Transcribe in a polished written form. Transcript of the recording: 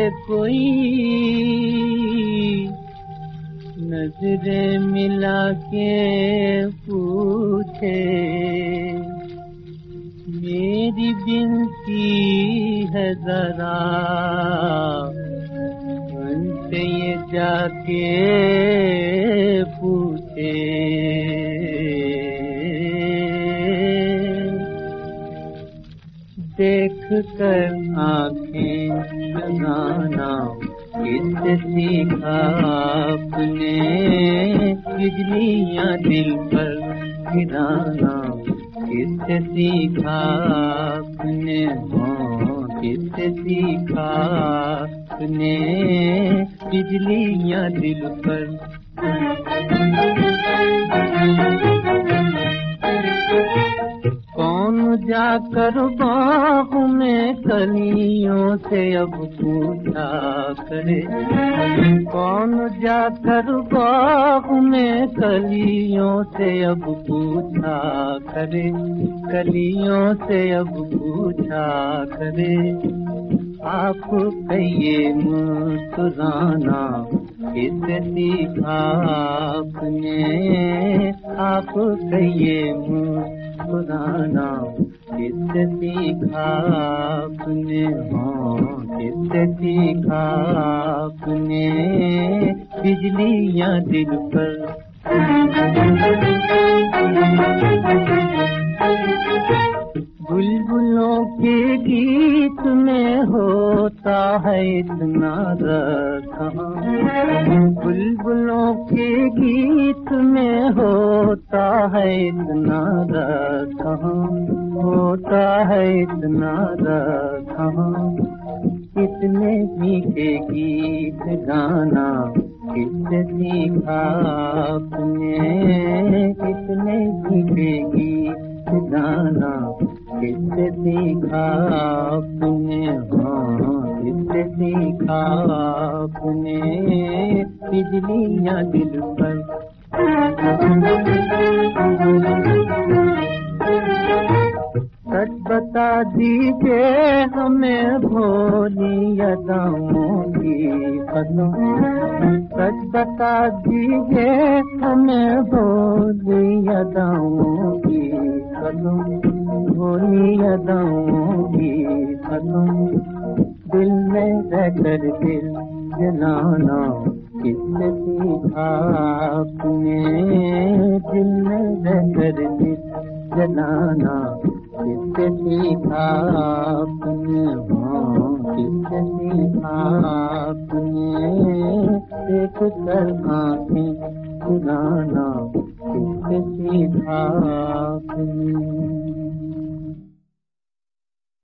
कोई नजरें मिला के पूछे, मेरी बिनती है जरा उनसे ये जाके पूछे, देख कर आँखें लगाना किससे सीखा आपने, बिजलियाँ दिल पर गिराना किससे सीखा आपने, किससे सीखा आपने, बिजलियाँ दिल पर। कौन जाकर बाग में कलियों से अब पूछा करे, कौन जाकर बाग में कलियों से अब पूछा करे, कलियों से अब पूछा करे, आप कहिए मुस्कुराना किससे सीखा आपने, आप कहिए मुस्कुराना किससे सीखा आपने, किससे सीखा आपने, बिजलियाँ दिल पर। बुलबुलों के गीत में होता है इतना रस, बुलबुलों के गीत में होता है इतना रस, होता है इतना रस, इतने मीठे गीत गाना किससे सीखा आपने, इतने मीठे गीत गाना किससे सीखा आपने, किससे सीखा आपने, बिजलियाँ दिल पर। सच बता दीजिए हमें भोली अदाओं की कसम, सच बता दीजिए हमें भोली अदाओं की कसम, भोली अदाओं की कसम, दिल में रहकर दिल जलाना किससे सीखा आपने, दिल में रहकर दिल जलाना किससे सीखा आपने, किससे सीखा आपने, देख कर आँखें चुराना किससे सीखा आपने।